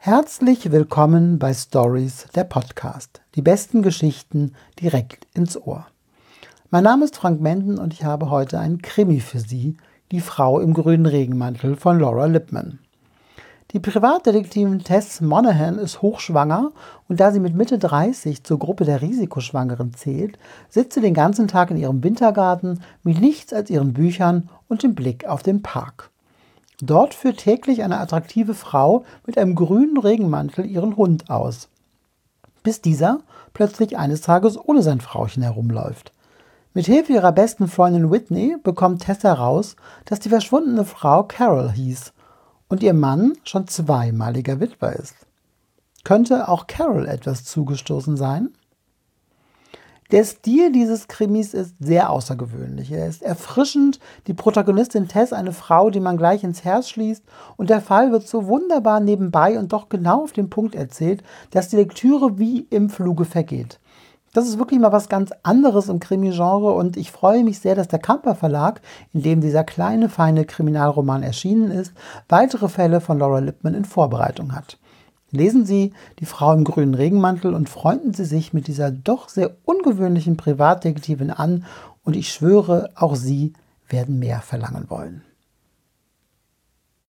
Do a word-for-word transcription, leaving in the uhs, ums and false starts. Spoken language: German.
Herzlich willkommen bei Stories, der Podcast. Die besten Geschichten direkt ins Ohr. Mein Name ist Frank Menden und ich habe heute einen Krimi für Sie, Die Frau im grünen Regenmantel von Laura Lippman. Die Privatdetektivin Tess Monaghan ist hochschwanger und da sie mit Mitte dreißig zur Gruppe der Risikoschwangeren zählt, sitzt sie den ganzen Tag in ihrem Wintergarten mit nichts als ihren Büchern und dem Blick auf den Park. Dort führt täglich eine attraktive Frau mit einem grünen Regenmantel ihren Hund aus, bis dieser plötzlich eines Tages ohne sein Frauchen herumläuft. Mit Hilfe ihrer besten Freundin Whitney bekommt Tess heraus, dass die verschwundene Frau Carol hieß und ihr Mann schon zweimaliger Witwer ist. Könnte auch Carol etwas zugestoßen sein? Der Stil dieses Krimis ist sehr außergewöhnlich. Er ist erfrischend, die Protagonistin Tess eine Frau, die man gleich ins Herz schließt, und der Fall wird so wunderbar nebenbei und doch genau auf den Punkt erzählt, dass die Lektüre wie im Fluge vergeht. Das ist wirklich mal was ganz anderes im Krimi-Genre und ich freue mich sehr, dass der Kamper Verlag, in dem dieser kleine, feine Kriminalroman erschienen ist, weitere Fälle von Laura Lippman in Vorbereitung hat. Lesen Sie Die Frau im grünen Regenmantel und freunden Sie sich mit dieser doch sehr ungewöhnlichen Privatdetektivin an und ich schwöre, auch Sie werden mehr verlangen wollen.